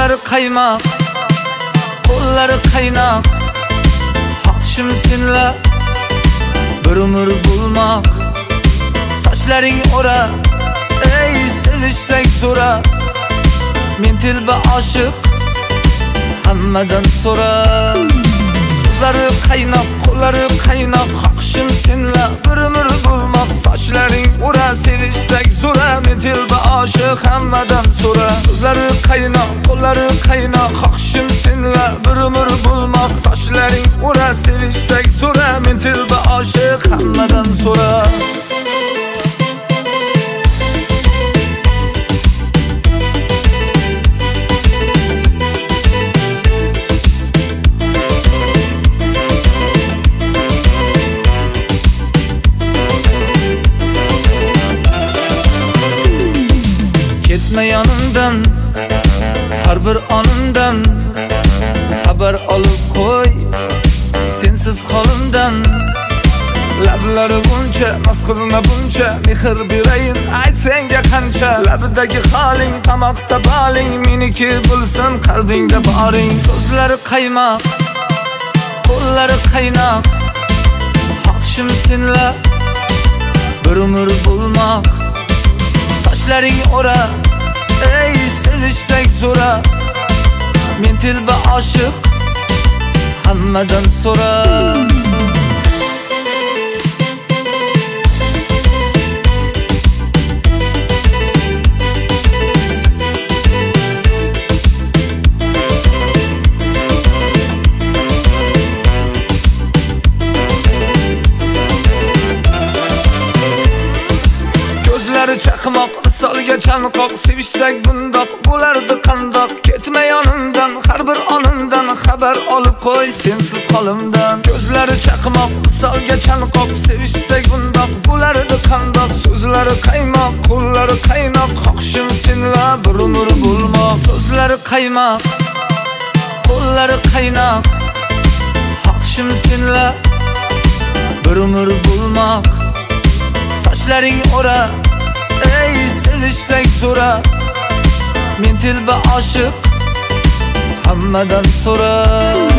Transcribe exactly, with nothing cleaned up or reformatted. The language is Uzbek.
Qo'llari qaymoq, qo'llari qaynoq, hoshim senlar bir umr bo'lmoq. Sochlaring o'ra, ey sevishsak so'ra, men tilba oshiq hammadan so'ra. So'zlari qaynoq, qo'llari qaynoq, hoshim senlar bir umr bo'lmoq. Sochlaring o'ra, sevishsak so'ra, men tilba oshiq hammadan so'ra. So'zlari qaynoq, qo'llari qaynoq, hoshim senlar bir umr bo'lmoq. Sochlaring o'ra, sevishsak so'ra, men tilba oshiq hammadan so'ra. Ketma yonimdan, har bir onimdan xabar olib qo'y, sensiz holimdan. Lablari buncha, mas qilma buncha, mehr berayin ayt senga qancha. Labidagi holing, tomoqda boling, meniki bo'lsin qalbingda boring. So'zlari qaymoq, qo'llari qaynoq, hoshim senlar bir umr bo'lmoq. Sochlaring o'ra, ey sevishsak so'ra, men tilba oshiq hammadan so'ra. Ko'zlari chaqmoq, misolga chanqoq, sevishsak bundoq bo'lardi qandoq. Ketma yonimdan, har bir onimdan xabar olib qo'y, sensiz holimdan. Ko'zlari chaqmoq, misolga chanqoq, sevishsak bundoq bo'lardi qandoq. So'zlari qaymoq, qo'llari qaynoq, hoshim senlar bir umr bo'lmoq. So'zlari qaymoq, qo'llari qaynoq, hoshim senlar bir umr bo'lmoq. Sochlaring o'ra, ey sevishsak so'ra, men tilba oshiq hammadan so'ra.